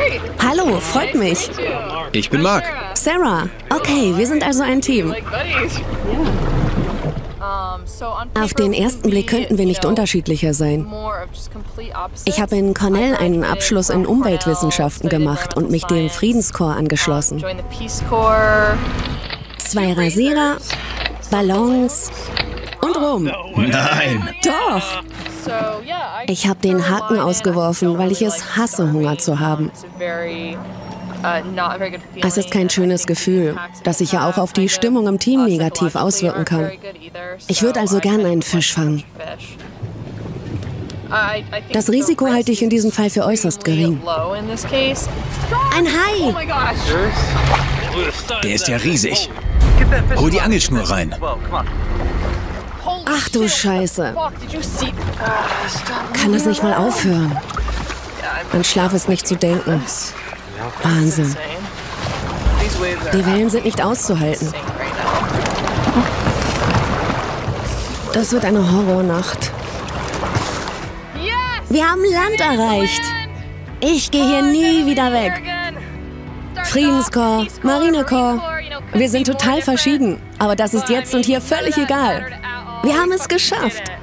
Hallo, freut mich. Ich bin Mark. Sarah. Okay, wir sind also ein Team. Auf den ersten Blick könnten wir nicht unterschiedlicher sein. Ich habe in Cornell einen Abschluss in Umweltwissenschaften gemacht und mich dem Friedenskorps angeschlossen. 2 Rasierer, Ballons und Rum. Nein. Doch. Ich habe den Haken ausgeworfen, weil ich es hasse, Hunger zu haben. Es ist kein schönes Gefühl, das sich ja auch auf die Stimmung im Team negativ auswirken kann. Ich würde also gern einen Fisch fangen. Das Risiko halte ich in diesem Fall für äußerst gering. Ein Hai! Der ist ja riesig. Hol die Angelschnur rein. Ach du Scheiße. Kann das nicht mal aufhören? An Schlaf ist nicht zu denken. Wahnsinn. Die Wellen sind nicht auszuhalten. Das wird eine Horrornacht. Wir haben Land erreicht. Ich gehe hier nie wieder weg. Friedenskorps, Marinekorps. Wir sind total verschieden, aber das ist jetzt und hier völlig egal. Wir haben es geschafft.